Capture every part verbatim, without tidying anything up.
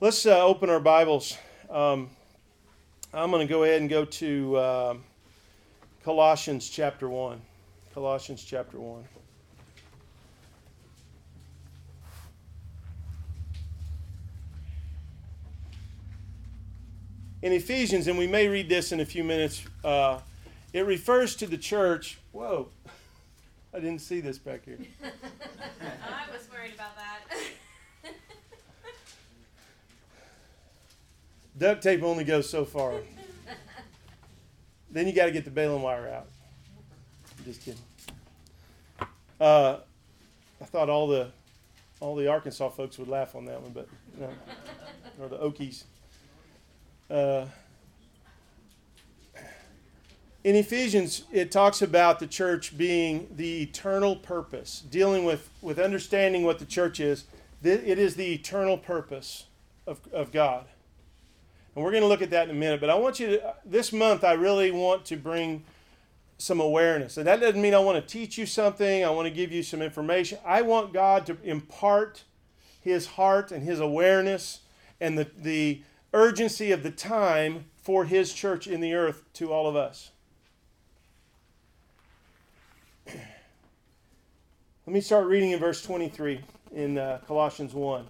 Let's uh, open our Bibles. Um, I'm going to go ahead and go to uh, Colossians chapter one. Colossians chapter one. In Ephesians, and we may read this in a few minutes, uh, it refers to the church. Whoa, I didn't see this back here. I was worried about that. Duct tape only goes so far. Then you got to get the baling wire out. I'm just kidding. Uh, I thought all the all the Arkansas folks would laugh on that one, but no, or the Okies. Uh, in Ephesians, it talks about the church being the eternal purpose, dealing with, with understanding what the church is. It is the eternal purpose of, of God. And we're going to look at that in a minute. But I want you to, this month, I really want to bring some awareness. And that doesn't mean I want to teach you something. I want to give you some information. I want God to impart His heart and His awareness and the, the urgency of the time for His church in the earth to all of us. Let me start reading in verse twenty-three in uh, Colossians one.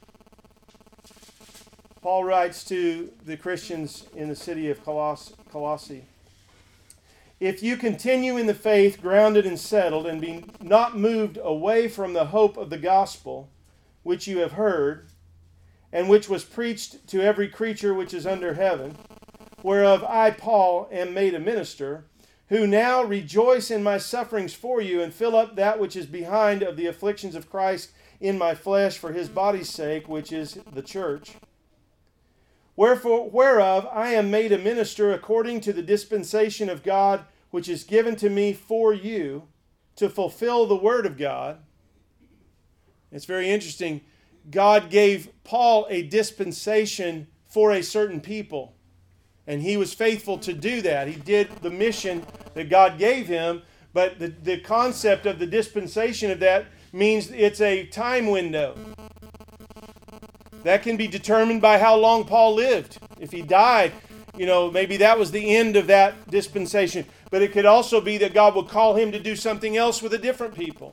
Paul writes to the Christians in the city of Coloss- Colossae, "If you continue in the faith, grounded and settled, and be not moved away from the hope of the gospel, which you have heard, and which was preached to every creature which is under heaven, whereof I, Paul, am made a minister, who now rejoice in my sufferings for you, and fill up that which is behind of the afflictions of Christ in my flesh for his body's sake, which is the church. Wherefore, whereof I am made a minister according to the dispensation of God, which is given to me for you, to fulfill the word of God." It's very interesting. God gave Paul a dispensation for a certain people, and he was faithful to do that. He did the mission that God gave him, but the, the concept of the dispensation of that means it's a time window. That can be determined by how long Paul lived. If he died, you know, maybe that was the end of that dispensation. But it could also be that God would call him to do something else with a different people.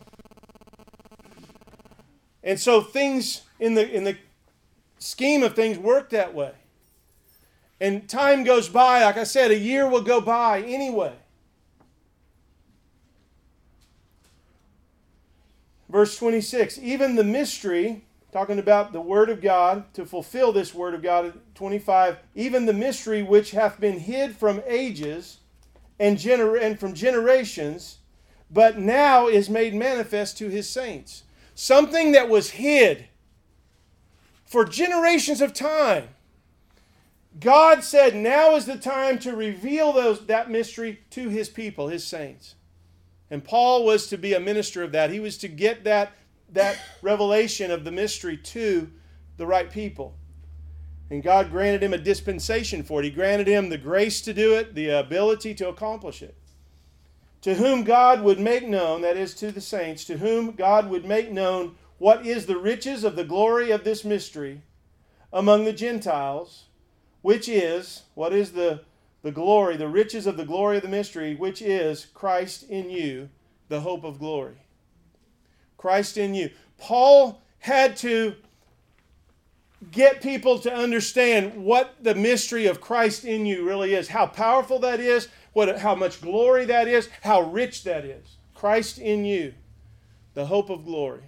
And so things in the in the scheme of things work that way. And time goes by, like I said, a year will go by anyway. Verse twenty-six, "Even the mystery," talking about the word of God, to fulfill this word of God, twenty-five, "even the mystery which hath been hid from ages and, gener- and from generations, but now is made manifest to his saints." Something that was hid for generations of time. God said, now is the time to reveal those that mystery to his people, his saints. And Paul was to be a minister of that. He was to get that, that revelation of the mystery to the right people. And God granted him a dispensation for it. He granted him the grace to do it, the ability to accomplish it. "To whom God would make known," that is to the saints, "to whom God would make known what is the riches of the glory of this mystery among the Gentiles, which is," what is the, the glory, the riches of the glory of the mystery, "which is Christ in you, the hope of glory." Christ in you. Paul had to get people to understand what the mystery of Christ in you really is, how powerful that is, what, how much glory that is, how rich that is. Christ in you, the hope of glory.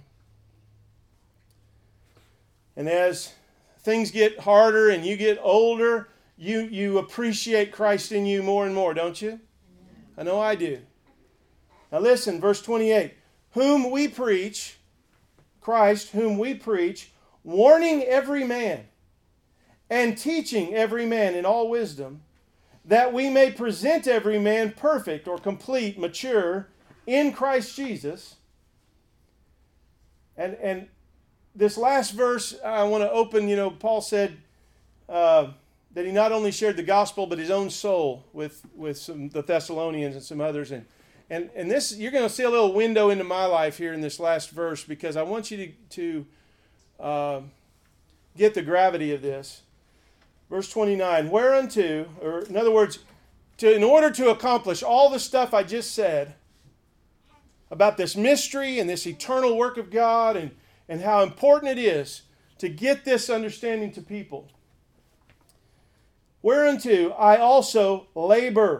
And as things get harder and you get older, you, you appreciate Christ in you more and more, don't you? I know I do. Now listen, verse twenty-eight. "Whom we preach," Christ, "whom we preach, warning every man and teaching every man in all wisdom, that we may present every man perfect," or complete, mature, "in Christ Jesus." And and this last verse I want to open, you know, Paul said uh, that he not only shared the gospel, but his own soul with, with some the Thessalonians and some others. And, and, and this, you're going to see a little window into my life here in this last verse, because I want you to, to uh, get the gravity of this. Verse twenty-nine, whereunto, or in other words, to, in order to accomplish all the stuff I just said about this mystery and this eternal work of God and, and how important it is to get this understanding to people. Whereunto I also labor,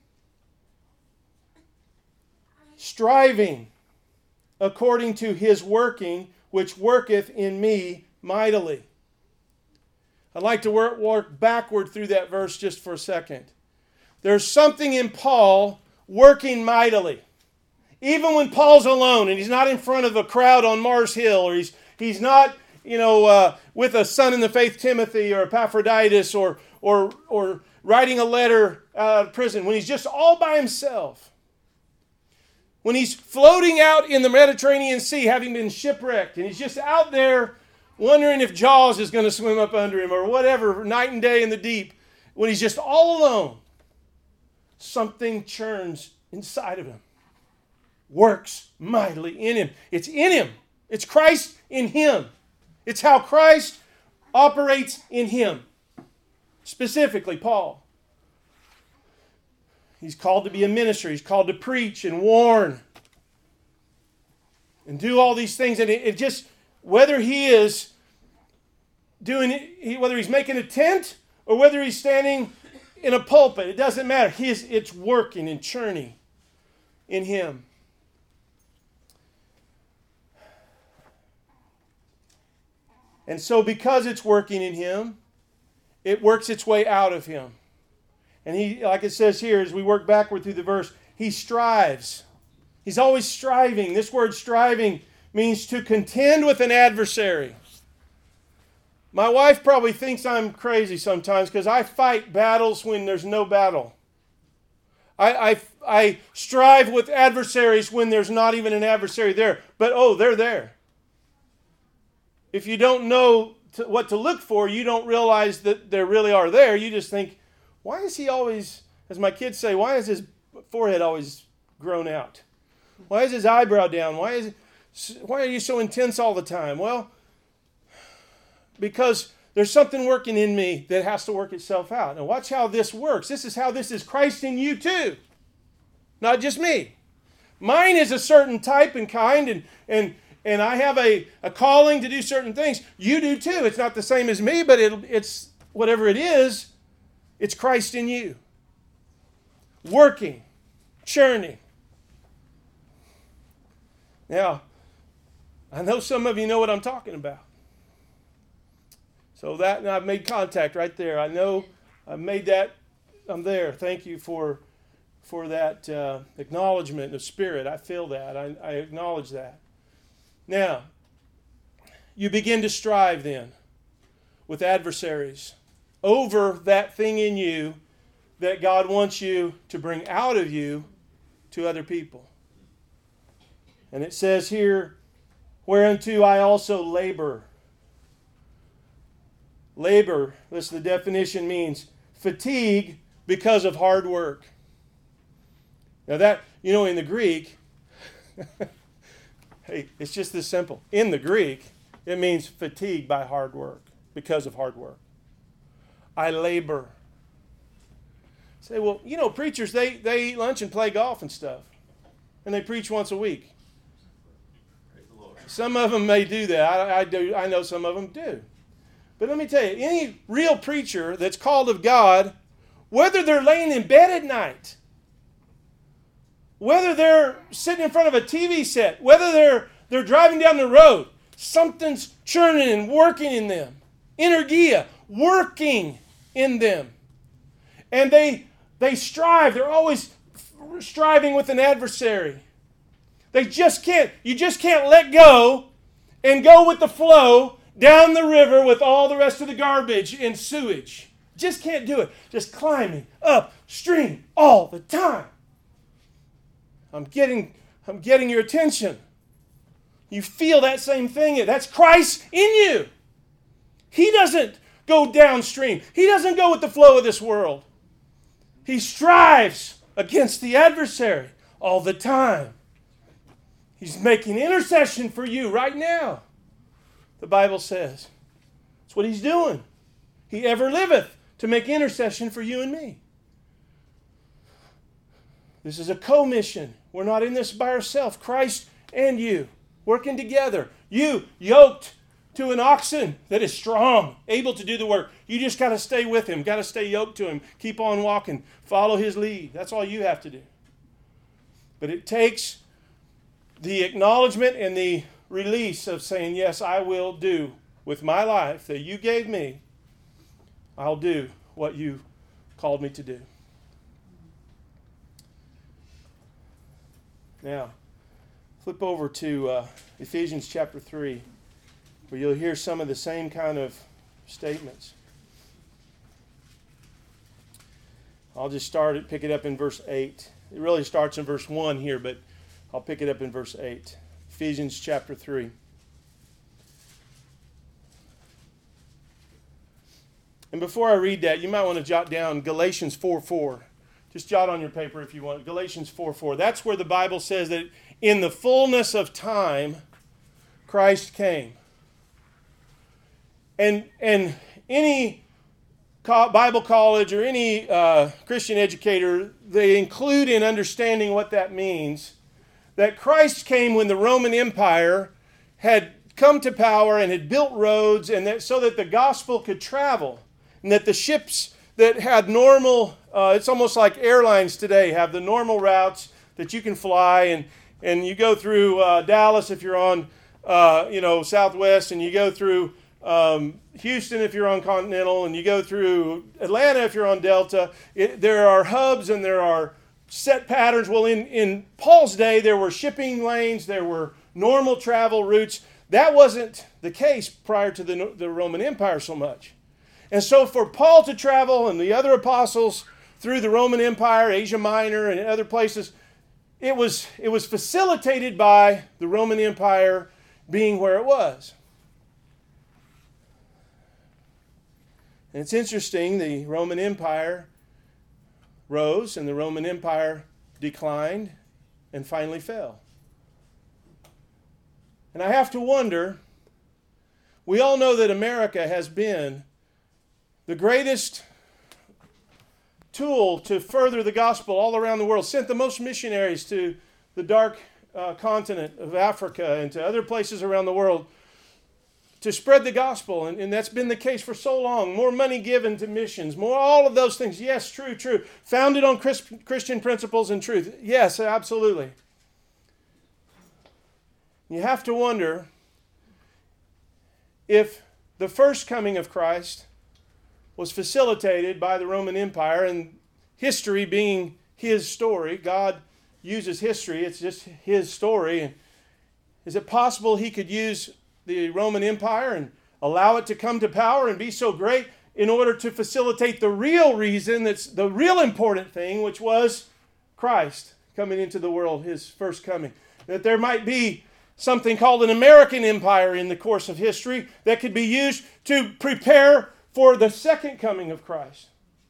striving according to his working, which worketh in me mightily. I'd like to work, work backward through that verse just for a second. There's something in Paul working mightily. Even when Paul's alone and he's not in front of a crowd on Mars Hill, or he's he's not, you know, uh, with a son in the faith, Timothy, or Epaphroditus, or or or writing a letter out of prison, when he's just all by himself, when he's floating out in the Mediterranean Sea, having been shipwrecked, and he's just out there wondering if Jaws is going to swim up under him or whatever, night and day in the deep, when he's just all alone, something churns inside of him. Works mightily in him. It's in him. It's Christ in him. It's how Christ operates in him. Specifically, Paul. He's called to be a minister. He's called to preach and warn and do all these things. And it, it just, whether he is doing it, whether he's making a tent or whether he's standing in a pulpit, it doesn't matter. He is, it's working and churning in him. And so because it's working in him, it works its way out of him. And he, like it says here, as we work backward through the verse, he strives. He's always striving. This word striving means to contend with an adversary. My wife probably thinks I'm crazy sometimes because I fight battles when there's no battle. I, I, I strive with adversaries when there's not even an adversary there. But oh, they're there. If you don't know to, what to look for, you don't realize that they really are there. You just think, why is he always, as my kids say, why is his forehead always grown out? Why is his eyebrow down? Why is, why are you so intense all the time? Well, because there's something working in me that has to work itself out. Now watch how this works. This is how this is Christ in you too. Not just me. Mine is a certain type and kind, and and and I have a, a calling to do certain things. You do too. It's not the same as me, but it, it's whatever it is, it's Christ in you. Working, churning. Now, I know some of you know what I'm talking about. So that, and I've made contact right there. I know I've made that, I'm there. Thank you for, for that uh, acknowledgement of spirit. I feel that. I, I acknowledge that. Now, you begin to strive then with adversaries over that thing in you that God wants you to bring out of you to other people. And it says here, whereunto I also labor. Labor, this the definition means fatigue because of hard work. Now that, you know, in the Greek, hey, it's just this simple. In the Greek, it means fatigue by hard work, because of hard work. I labor. Say, well, you know, preachers, they, they eat lunch and play golf and stuff. And they preach once a week. Some of them may do that. I, I do. I know some of them do. But let me tell you, any real preacher that's called of God, whether they're laying in bed at night, whether they're sitting in front of a T V set, whether they're they're driving down the road, something's churning and working in them. Energia, working in them. And they they strive. They're always striving with an adversary. They just can't, you just can't let go and go with the flow down the river with all the rest of the garbage and sewage. Just can't do it. Just climbing upstream all the time. I'm getting, I'm getting your attention. You feel that same thing. That's Christ in you. He doesn't go downstream. He doesn't go with the flow of this world. He strives against the adversary all the time. He's making intercession for you right now, the Bible says. That's what he's doing. He ever liveth to make intercession for you and me. This is a commission. We're not in this by ourselves. Christ and you working together. You yoked to an oxen that is strong, able to do the work. You just got to stay with him, got to stay yoked to him. Keep on walking. Follow his lead. That's all you have to do. But it takes the acknowledgement and the release of saying, yes, I will do with my life that you gave me. I'll do what you called me to do. Now, flip over to uh, Ephesians chapter three, where you'll hear some of the same kind of statements. I'll just start it, pick it up in verse eight. It really starts in verse one here, but I'll pick it up in verse eight. Ephesians chapter three. And before I read that, you might want to jot down Galatians four four. Just jot on your paper if you want. Galatians four four. That's where the Bible says that in the fullness of time, Christ came. And, and any Bible college or any uh, Christian educator, they include in understanding what that means, that Christ came when the Roman Empire had come to power and had built roads, and that so that the gospel could travel, and that the ships that had normal, uh, it's almost like airlines today, have the normal routes that you can fly, and, and you go through uh, Dallas if you're on, uh, you know, Southwest, and you go through um, Houston if you're on Continental, and you go through Atlanta if you're on Delta. It, there are hubs and there are set patterns. Well, in, in Paul's day, there were shipping lanes, there were normal travel routes. That wasn't the case prior to the, the Roman Empire so much. And so for Paul to travel and the other apostles through the Roman Empire, Asia Minor, and other places, it was, it was facilitated by the Roman Empire being where it was. And it's interesting, the Roman Empire rose and the Roman Empire declined and finally fell. And I have to wonder, we all know that America has been the greatest tool to further the gospel all around the world, sent the most missionaries to the dark uh, continent of Africa and to other places around the world to spread the gospel, and, and that's been the case for so long. More money given to missions, more all of those things. Yes, true, true. Founded on Chris, Christian principles and truth. Yes, absolutely. You have to wonder if the first coming of Christ was facilitated by the Roman Empire, and history being his story. God uses history. It's just his story. And is it possible he could use the Roman Empire and allow it to come to power and be so great in order to facilitate the real reason, that's the real important thing, which was Christ coming into the world, his first coming? That there might be something called an American Empire in the course of history that could be used to prepare for the second coming of Christ.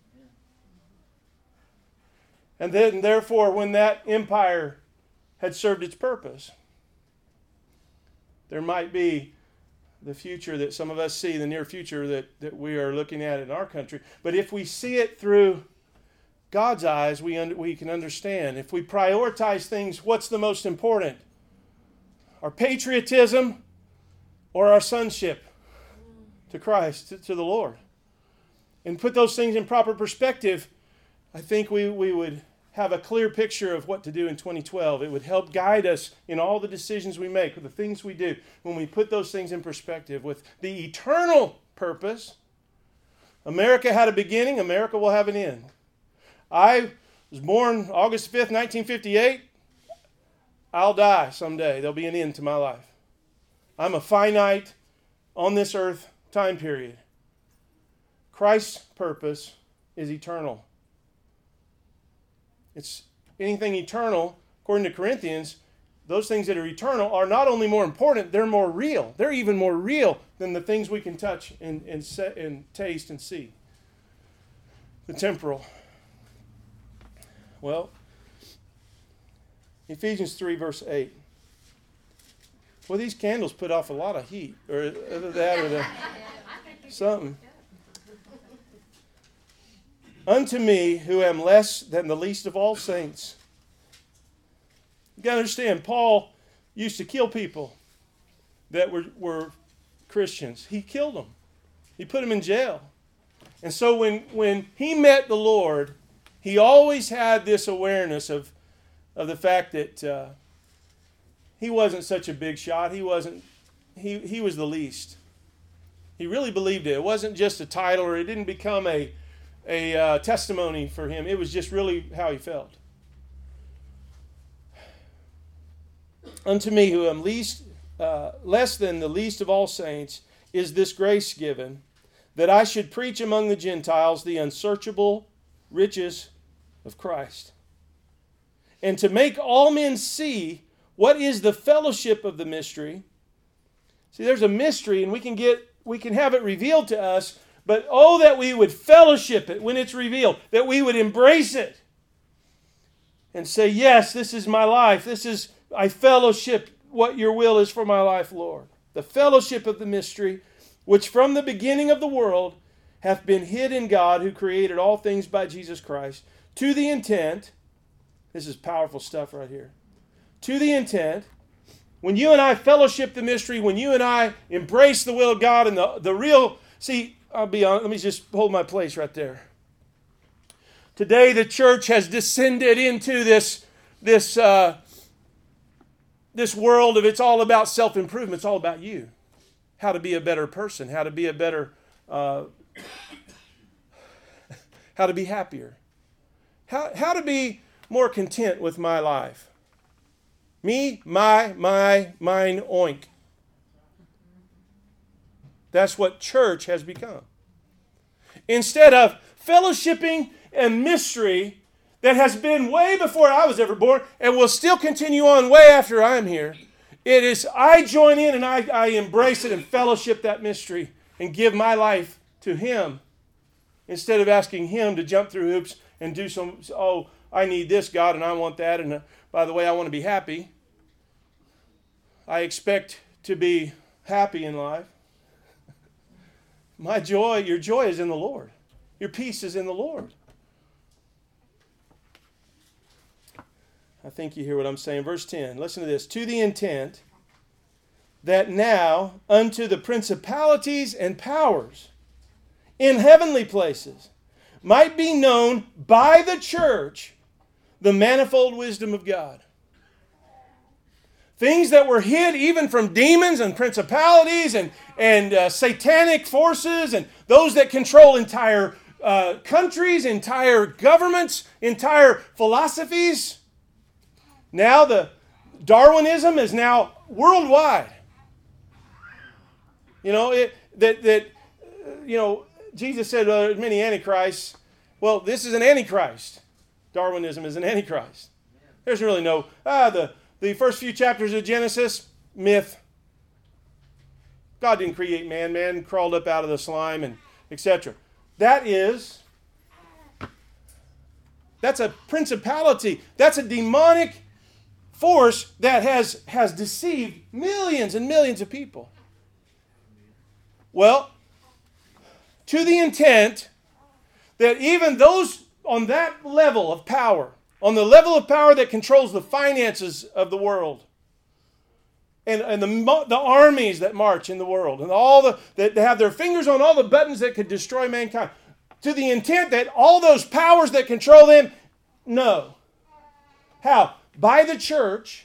And then, therefore, when that empire had served its purpose, there might be the future that some of us see, the near future that, that we are looking at in our country. But if we see it through God's eyes, we, un- we can understand. If we prioritize things, what's the most important? Our patriotism or our sonship to Christ, to, to the Lord? And put those things in proper perspective, I think we, we would have a clear picture of what to do in twenty twelve. It would help guide us in all the decisions we make, with the things we do, when we put those things in perspective with the eternal purpose. America had a beginning, America will have an end. I was born August fifth, nineteen fifty-eight. I'll die someday. There'll be an end to my life. I'm a finite, on this earth, time period. Christ's purpose is eternal. It's anything eternal, according to Corinthians, those things that are eternal are not only more important, they're more real. They're even more real than the things we can touch and, and, set, and taste and see. The temporal. Well, Ephesians three, verse eight. Well, these candles put off a lot of heat. Or either that or the... Something. Unto me, who am less than the least of all saints. You got to understand, Paul used to kill people that were, were Christians. He killed them. He put them in jail. And so when, when he met the Lord, he always had this awareness of, of the fact that uh, he wasn't such a big shot. He wasn't, he, he was the least. He really believed it. It wasn't just a title, or it didn't become a, a uh, testimony for him. It was just really how he felt. Unto me, who am least, uh, less than the least of all saints, is this grace given, that I should preach among the Gentiles the unsearchable riches of Christ, and to make all men see what is the fellowship of the mystery. See, there's a mystery, and we can get we can have it revealed to us, but oh, that we would fellowship it when it's revealed, that we would embrace it and say, yes, this is my life. This is, I fellowship what your will is for my life, Lord. The fellowship of the mystery, which from the beginning of the world hath been hid in God, who created all things by Jesus Christ, to the intent, this is powerful stuff right here, to the intent, when you and I fellowship the mystery, when you and I embrace the will of God and the, the real, see, I'll be honest, let me just hold my place right there. Today the church has descended into this, this, uh, this world of it's all about self-improvement. It's all about you. How to be a better person, how to be a better, uh, how to be happier, how, how to be more content with my life. Me, my, my, mine, oink. That's what church has become. Instead of fellowshipping and mystery that has been way before I was ever born and will still continue on way after I'm here, it is I join in and I, I embrace it and fellowship that mystery and give my life to Him instead of asking Him to jump through hoops and do some, oh, I need this, God, and I want that, and uh, by the way, I want to be happy. I expect to be happy in life. My joy, your joy is in the Lord. Your peace is in the Lord. I think you hear what I'm saying. Verse ten, listen to this. To the intent that now unto the principalities and powers in heavenly places might be known by the church the manifold wisdom of God. Things that were hid even from demons and principalities and, and uh, satanic forces and those that control entire uh, countries, entire governments, entire philosophies. Now the Darwinism is now worldwide. You know, it, that, that, you know, Jesus said uh, many antichrists. Well, this is an antichrist. Darwinism is an antichrist. There's really no, ah, the, the first few chapters of Genesis, myth. God didn't create man. Man crawled up out of the slime and et cetera. That is, that's a principality. That's a demonic force that has, has deceived millions and millions of people. Well, to the intent that even those on that level of power, on the level of power that controls the finances of the world, and, and the, the armies that march in the world, and all the that have their fingers on all the buttons that could destroy mankind, to the intent that all those powers that control them, no. How? By the church.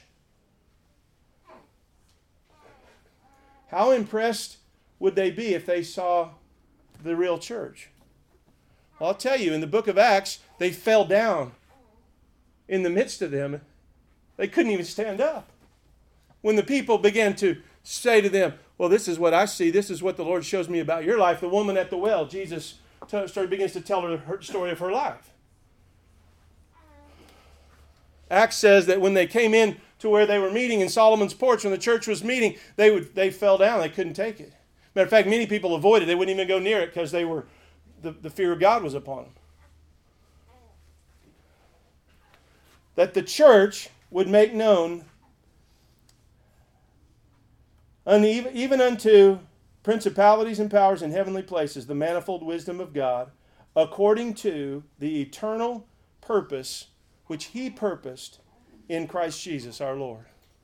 How impressed would they be if they saw the real church? Well, I'll tell you, in the book of Acts, they fell down in the midst of them. They couldn't even stand up. When the people began to say to them, well, this is what I see. This is what the Lord shows me about your life. The woman at the well, Jesus t- started, begins to tell her the story of her life. Acts says that when they came in to where they were meeting in Solomon's porch, when the church was meeting, they would they fell down. They couldn't take it. Matter of fact, many people avoided. They wouldn't even go near it because they were the, the fear of God was upon them. That the church would make known even unto principalities and powers in heavenly places, the manifold wisdom of God, according to the eternal purpose which He purposed in Christ Jesus our Lord.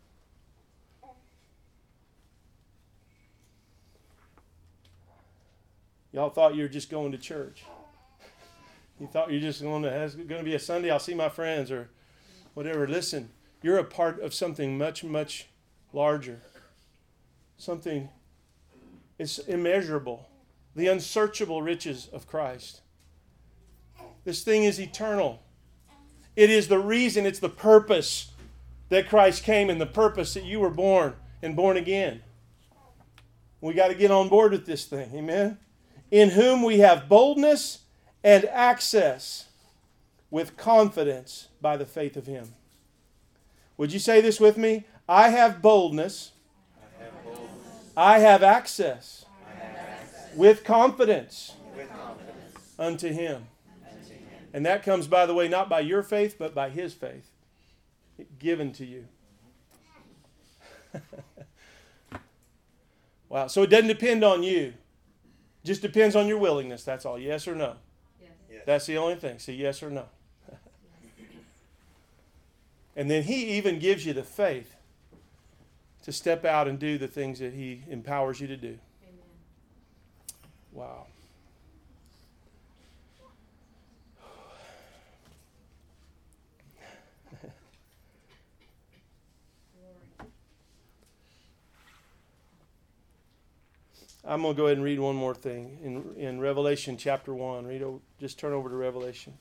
Y'all thought you were just going to church. You thought you're just going to, it's going to be a Sunday, I'll see my friends or whatever. Listen, you're a part of something much, much larger. Something, it's immeasurable. The unsearchable riches of Christ. This thing is eternal. It is the reason, it's the purpose that Christ came and the purpose that you were born and born again. We got to get on board with this thing. Amen? In whom we have boldness and access with confidence by the faith of Him. Would you say this with me? I have boldness. I have, boldness. I have access, I have access. With, confidence with confidence unto Him. Unto Him. And that comes, by the way, not by your faith, but by His faith given to you. Wow. So it doesn't depend on you. Just depends on your willingness, that's all. Yes or no? Yes. Yes. That's the only thing. Say yes or no. And then He even gives you the faith to step out and do the things that He empowers you to do. Amen. Wow. I'm going to go ahead and read one more thing in in Revelation chapter one. Read, just turn over to Revelation.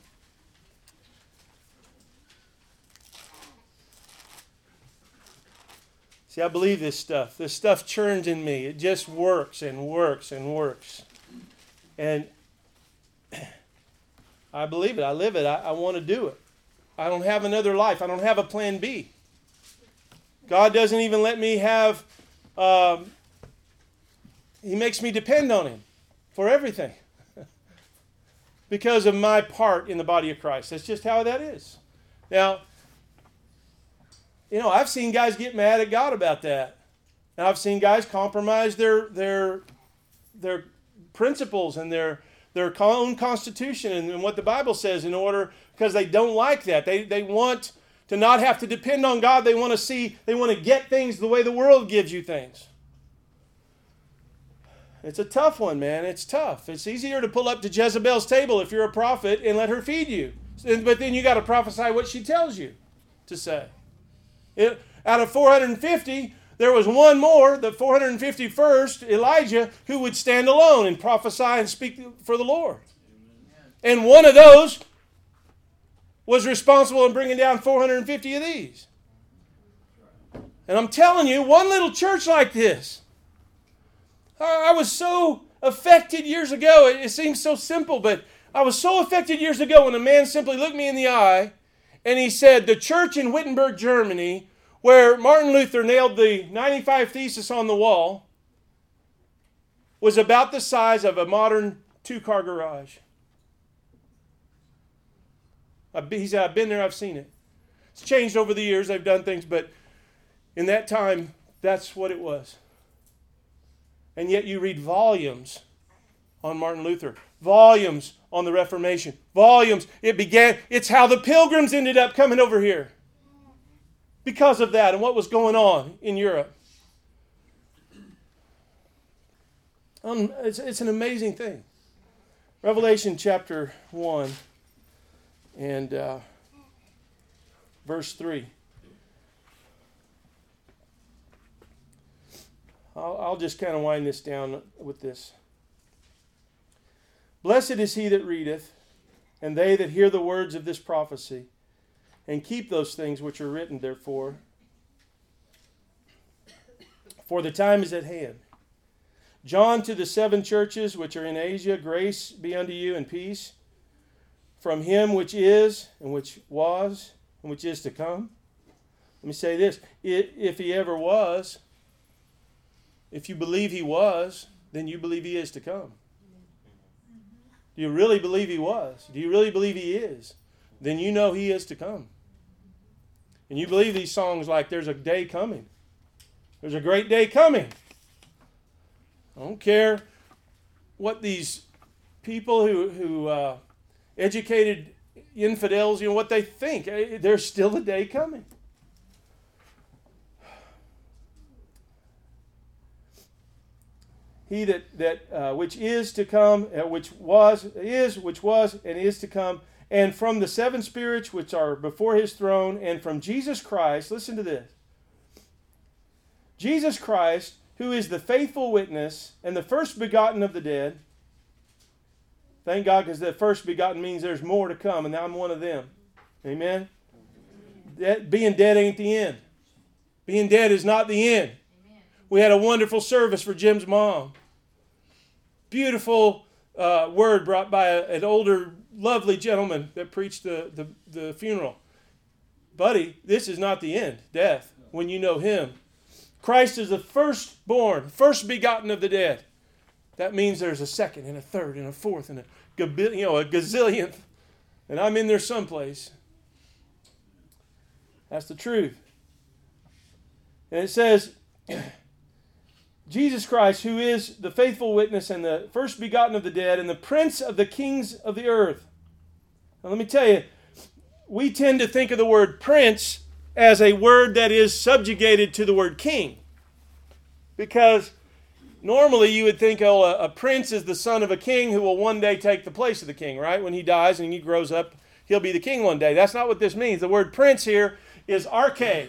See, I believe this stuff. This stuff churns in me. It just works and works and works. And I believe it. I live it. I, I want to do it. I don't have another life. I don't have a plan B. God doesn't even let me have... Um, He makes me depend on Him for everything because of my part in the body of Christ. That's just how that is. Now, you know, I've seen guys get mad at God about that. And I've seen guys compromise their their their principles and their their own constitution and, and what the Bible says in order, because they don't like that. They they want to not have to depend on God. They want to see, they want to get things the way the world gives you things. It's a tough one, man. It's tough. It's easier to pull up to Jezebel's table if you're a prophet and let her feed you. But then you got to prophesy what she tells you to say. It, out of four hundred fifty, there was one more, the four hundred fifty-first, Elijah, who would stand alone and prophesy and speak for the Lord. And one of those was responsible in bringing down four hundred fifty of these. And I'm telling you, one little church like this, I was so affected years ago. It seems so simple, but I was so affected years ago when a man simply looked me in the eye and he said, the church in Wittenberg, Germany, where Martin Luther nailed the ninety-five Theses on the wall, was about the size of a modern two-car garage. He said, I've been there, I've seen it. It's changed over the years, they've done things, but in that time, that's what it was. And yet you read volumes on Martin Luther, volumes on the Reformation, volumes. It began, it's how the Pilgrims ended up coming over here because of that and what was going on in Europe. Um, it's, it's an amazing thing. Revelation chapter one and uh, verse three. I'll, I'll just kind of wind this down with this. Blessed is he that readeth, and they that hear the words of this prophecy, and keep those things which are written therefore. For the time is at hand. John to the seven churches which are in Asia, grace be unto you and peace from him which is, and which was, and which is to come. Let me say this. If he ever was, if you believe he was, then you believe he is to come. Do you really believe he was? Do you really believe he is? Then you know he is to come. And you believe these songs like there's a day coming. There's a great day coming. I don't care what these people who, who uh, educated infidels, you know, what they think. There's still a day coming. He that, that uh, which is to come, uh, which was, is, which was, and is to come, and from the seven spirits which are before his throne, and from Jesus Christ, listen to this. Jesus Christ, who is the faithful witness and the first begotten of the dead. Thank God, because the first begotten means there's more to come, and I'm one of them. Amen? That, being dead ain't the end. Being dead is not the end. Amen. We had a wonderful service for Jim's mom. Beautiful uh, word brought by a, an older, lovely gentleman that preached the, the, the funeral. Buddy, this is not the end, death, when you know him. Christ is the firstborn, first begotten of the dead. That means there's a second and a third and a fourth and a, you know, a gazillionth. And I'm in there someplace. That's the truth. And it says, Jesus Christ, who is the faithful witness and the first begotten of the dead and the prince of the kings of the earth. Now let me tell you, we tend to think of the word prince as a word that is subjugated to the word king. Because normally you would think, oh, a, a prince is the son of a king who will one day take the place of the king, right? When he dies and he grows up, he'll be the king one day. That's not what this means. The word prince here is arche.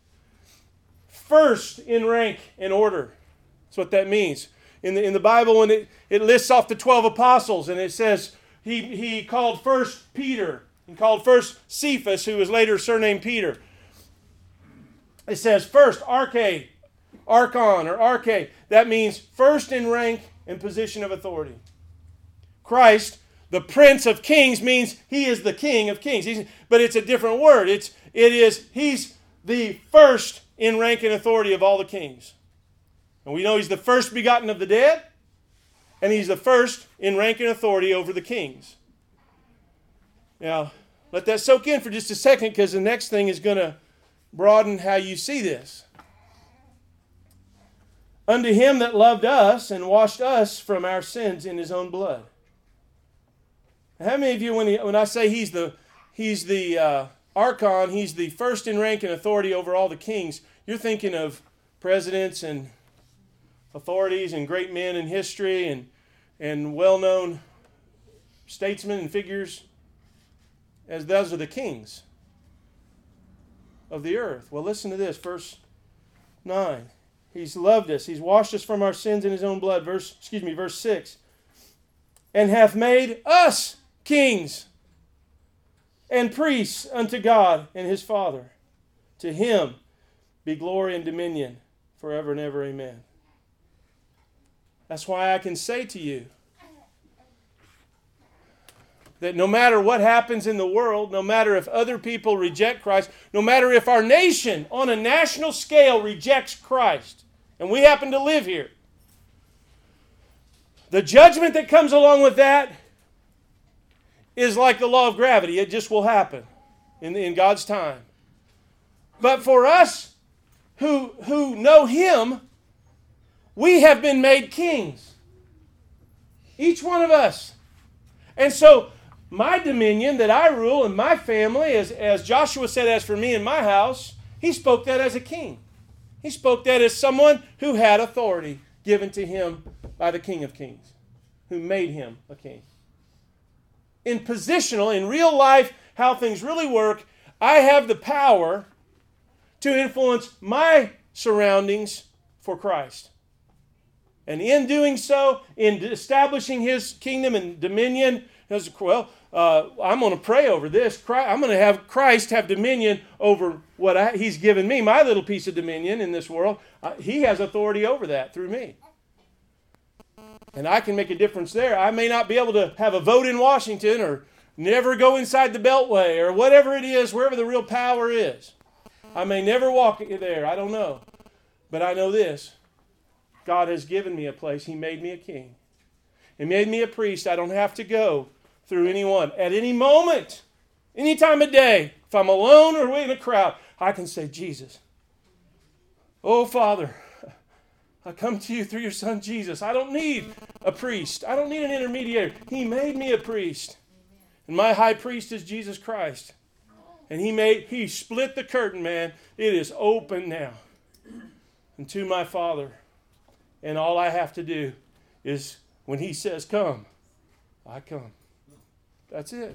First in rank and order. That's what that means. In the, in the Bible, when it, it lists off the twelve apostles, and it says he, he called first Peter, and called first Cephas, who was later surnamed Peter. It says first arche, archon, or arche. That means first in rank and position of authority. Christ, the Prince of Kings, means he is the King of Kings. He's, but it's a different word. It's, it is, he's the first in rank and authority of all the kings. And we know he's the first begotten of the dead, and he's the first in rank and authority over the kings. Now, let that soak in for just a second, because the next thing is going to broaden how you see this. Unto him that loved us and washed us from our sins in his own blood. How many of you, when, he, when I say he's the, he's the uh, archon, he's the first in rank and authority over all the kings, you're thinking of presidents and authorities and great men in history and, and well-known statesmen and figures, as those are the kings of the earth. Well, listen to this, verse nine. He's loved us. He's washed us from our sins in his own blood. Verse, excuse me, verse six. And hath made us kings and priests unto God and his Father. To him be glory and dominion forever and ever. Amen. That's why I can say to you that no matter what happens in the world, no matter if other people reject Christ, no matter if our nation on a national scale rejects Christ, and we happen to live here, the judgment that comes along with that is like the law of gravity. It just will happen in, in God's time. But for us who, who know him, we have been made kings. Each one of us. And so my dominion that I rule and my family, as, as Joshua said, as for me and my house, he spoke that as a king. He spoke that as someone who had authority given to him by the King of Kings, who made him a king. In positional, in real life, how things really work, I have the power to influence my surroundings for Christ. And in doing so, in establishing his kingdom and dominion, well, uh, I'm going to pray over this. I'm going to have Christ have dominion over what I, he's given me, my little piece of dominion in this world. Uh, he has authority over that through me. And I can make a difference there. I may not be able to have a vote in Washington or never go inside the Beltway or whatever it is, wherever the real power is. I may never walk there. I don't know. But I know this. God has given me a place. He made me a king. He made me a priest. I don't have to go through anyone. At any moment, any time of day, if I'm alone or in a crowd, I can say, Jesus, oh, Father, I come to you through your Son Jesus. I don't need a priest. I don't need an intermediary. He made me a priest. And my high priest is Jesus Christ. And he made, he split the curtain, man. It is open now. And to my Father. And all I have to do is when he says come, I come. That's it.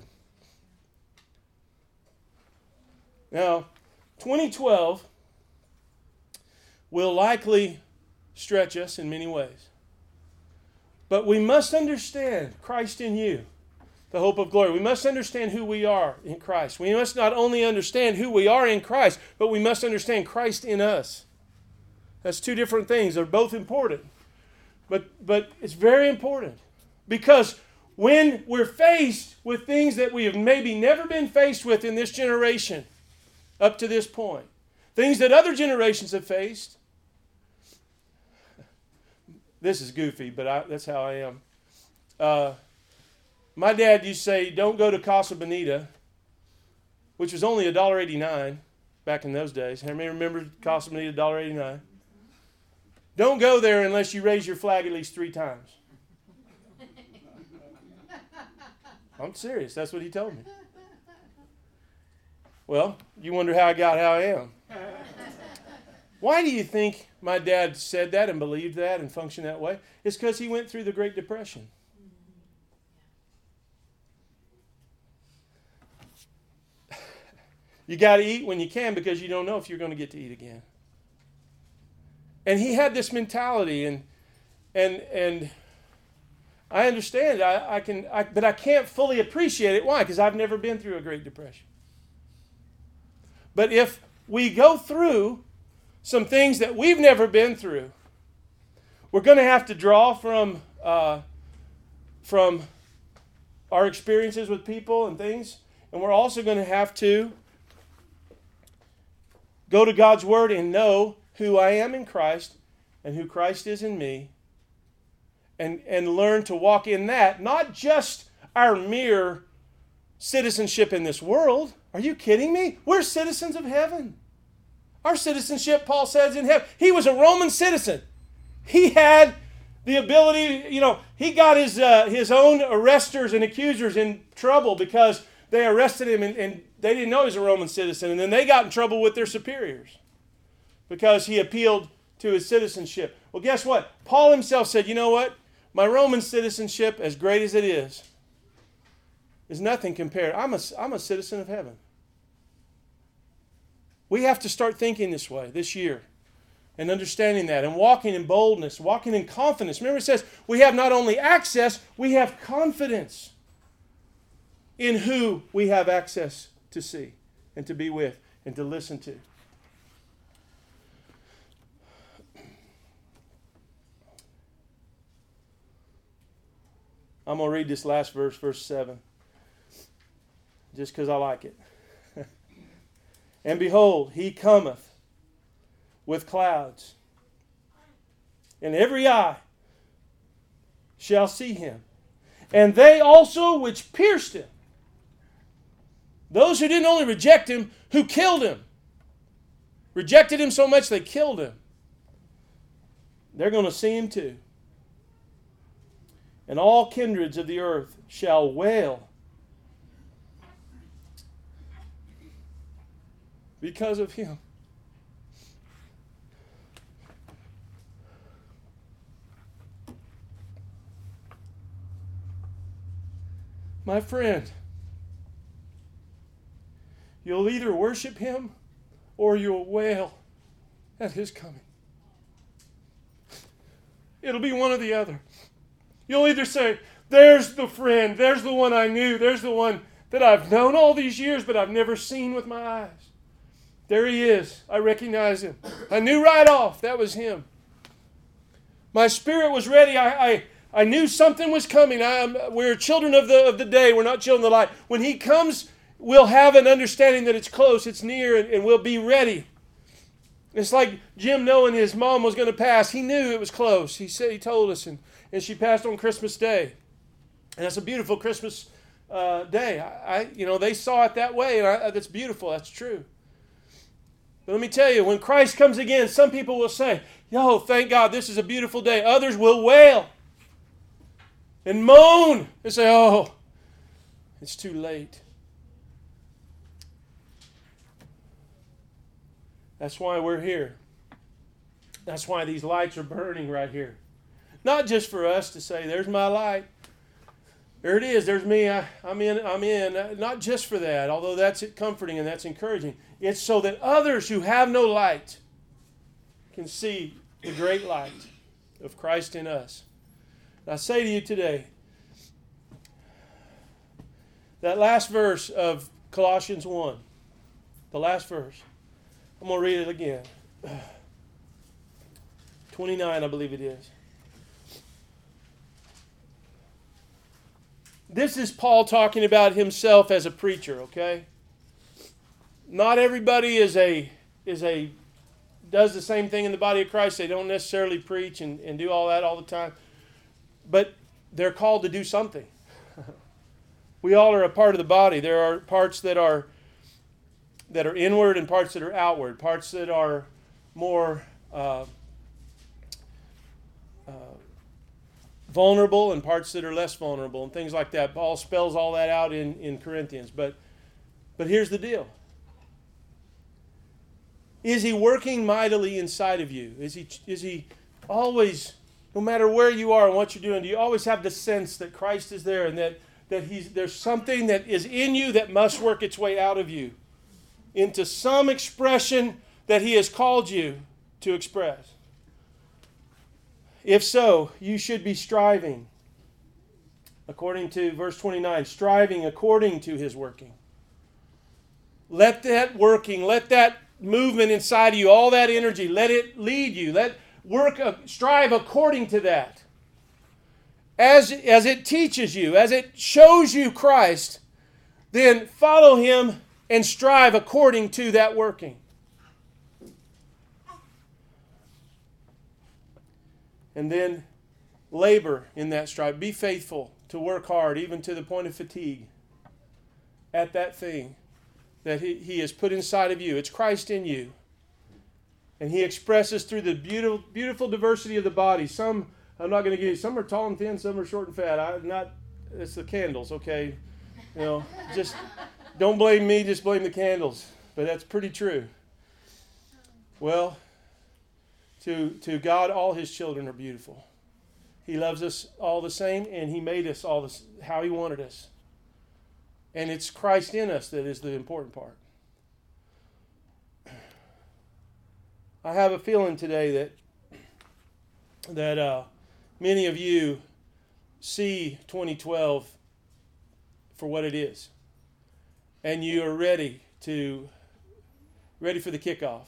Now, twenty twelve will likely stretch us in many ways. But we must understand Christ in you, the hope of glory. We must understand who we are in Christ. We must not only understand who we are in Christ, but we must understand Christ in us. That's two different things. They're both important. But, but it's very important. Because when we're faced with things that we have maybe never been faced with in this generation up to this point, things that other generations have faced, this is goofy, but I, that's how I am. Uh, my dad used to say, don't go to Casa Bonita, which was only one dollar and eighty-nine cents back in those days. How many remember Casa Bonita, one dollar and eighty-nine cents? Don't go there unless you raise your flag at least three times. I'm serious. That's what he told me. Well, you wonder how I got how I am. Why do you think my dad said that and believed that and functioned that way? It's because he went through the Great Depression. You got to eat when you can because you don't know if you're going to get to eat again. And he had this mentality, and and and I understand. I, I can, I, but I can't fully appreciate it. Why? Because I've never been through a Great Depression. But if we go through some things that we've never been through, we're going to have to draw from uh, from our experiences with people and things, and we're also going to have to go to God's Word and know who I am in Christ and who Christ is in me, and, and learn to walk in that, not just our mere citizenship in this world. Are you kidding me? We're citizens of heaven. Our citizenship, Paul says, in heaven. He was a Roman citizen. He had the ability, you know, he got his uh, his own arresters and accusers in trouble because they arrested him and, and they didn't know he was a Roman citizen. And then they got in trouble with their superiors because he appealed to his citizenship. Well, guess what? Paul himself said, you know what? My Roman citizenship, as great as it is, is nothing compared. I'm a, I'm a citizen of heaven. We have to start thinking this way this year and understanding that and walking in boldness, walking in confidence. Remember, it says we have not only access, we have confidence in who we have access to see and to be with and to listen to. I'm going to read this last verse, verse seven, just because I like it. And behold, he cometh with clouds, and every eye shall see him, and they also which pierced him. Those who didn't only reject him, who killed him. Rejected him so much they killed him. They're going to see him too. And all kindreds of the earth shall wail because of him. My friend, you'll either worship him or you'll wail at his coming. It'll be one or the other. You'll either say, there's the friend, there's the one I knew, there's the one that I've known all these years but I've never seen with my eyes. There he is. I recognize him. I knew right off that was him. My spirit was ready. I, I, I knew something was coming. I, we're children of the, of the day. We're not children of the light. When he comes, we'll have an understanding that it's close, it's near, and, and we'll be ready. It's like Jim knowing his mom was going to pass. He knew it was close. He said, he told us, and, and she passed on Christmas Day. And that's a beautiful Christmas uh, day. I, I, you know, they saw it that way, and I, that's beautiful. That's true. But let me tell you, when Christ comes again, some people will say, Yo, thank God, this is a beautiful day. Others will wail and moan and say, oh, it's too late. That's why we're here. That's why these lights are burning right here. Not just for us to say, there's my light. There it is. There's me. I, I'm in. I'm in. Not just for that, although that's comforting and that's encouraging. It's so that others who have no light can see the great light of Christ in us. And I say to you today, that last verse of Colossians one, the last verse, I'm going to read it again. twenty-nine, I believe it is. This is Paul talking about himself as a preacher, okay? Not everybody is a is a does the same thing in the body of Christ. They don't necessarily preach and, and do all that all the time. But they're called to do something. We all are a part of the body. There are parts that are that are inward and parts that are outward. Parts that are more uh, uh, vulnerable and parts that are less vulnerable and things like that. Paul spells all that out in, in Corinthians. But but here's the deal. Is he working mightily inside of you? Is he is he always, no matter where you are and what you're doing, do you always have the sense that Christ is there and that, that he's there's something that is in you that must work its way out of you into some expression that he has called you to express? If so, you should be striving, according to verse twenty-nine, striving according to his working. Let that working, let that movement inside of you, all that energy, let it lead you. Let work, strive according to that. As, as it teaches you, as it shows you Christ, then follow him and strive according to that working. And then labor in that strive. Be faithful to work hard, even to the point of fatigue, at that thing that he, he has put inside of you. It's Christ in you. And he expresses through the beautiful, beautiful diversity of the body. Some, I'm not going to give you, some are tall and thin, some are short and fat. I not, it's the candles, okay? You know, just don't blame me, just blame the candles. But that's pretty true. Well, to, to God, all his children are beautiful. He loves us all the same, and he made us all this, how he wanted us. And it's Christ in us that is the important part. I have a feeling today that that uh, many of you see twenty twelve for what it is, and you are ready to ready for the kickoff.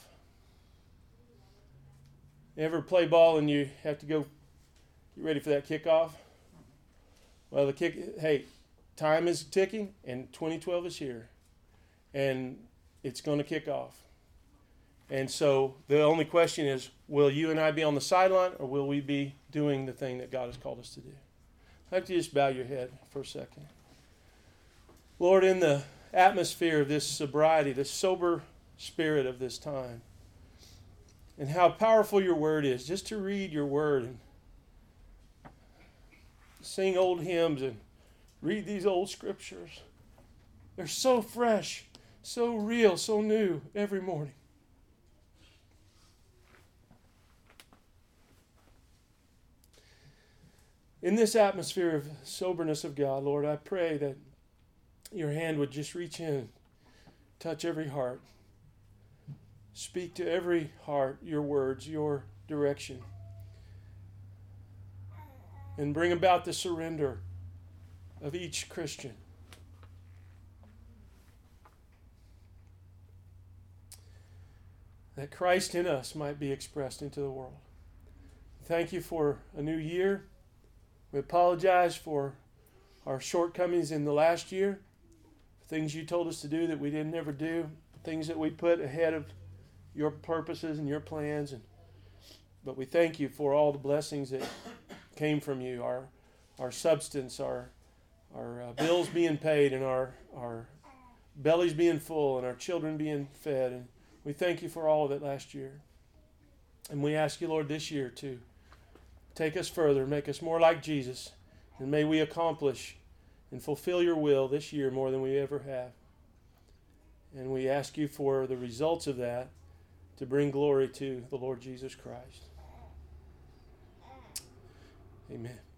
You ever play ball and you have to go? You ready for that kickoff? Well, the kick. Hey. Time is ticking, and twenty twelve is here, and it's going to kick off. And so the only question is, will you and I be on the sideline, or will we be doing the thing that God has called us to do? I'd like to just bow your head for a second. Lord, in the atmosphere of this sobriety, this sober spirit of this time, and how powerful your word is, just to read your word and sing old hymns and read these old scriptures. They're so fresh, so real, so new every morning. In this atmosphere of soberness of God, Lord, I pray that your hand would just reach in, touch every heart, speak to every heart your words, your direction, and bring about the surrender of each Christian. That Christ in us might be expressed into the world. Thank you for a new year. We apologize for our shortcomings in the last year, things you told us to do that we didn't ever do, things that we put ahead of your purposes and your plans. And but we thank you for all the blessings that came from you, our our substance, our our uh, bills being paid, and our our bellies being full, and our children being fed. And we thank you for all of it last year. And we ask you, Lord, this year to take us further, make us more like Jesus, and may we accomplish and fulfill your will this year more than we ever have. And we ask you for the results of that to bring glory to the Lord Jesus Christ. Amen.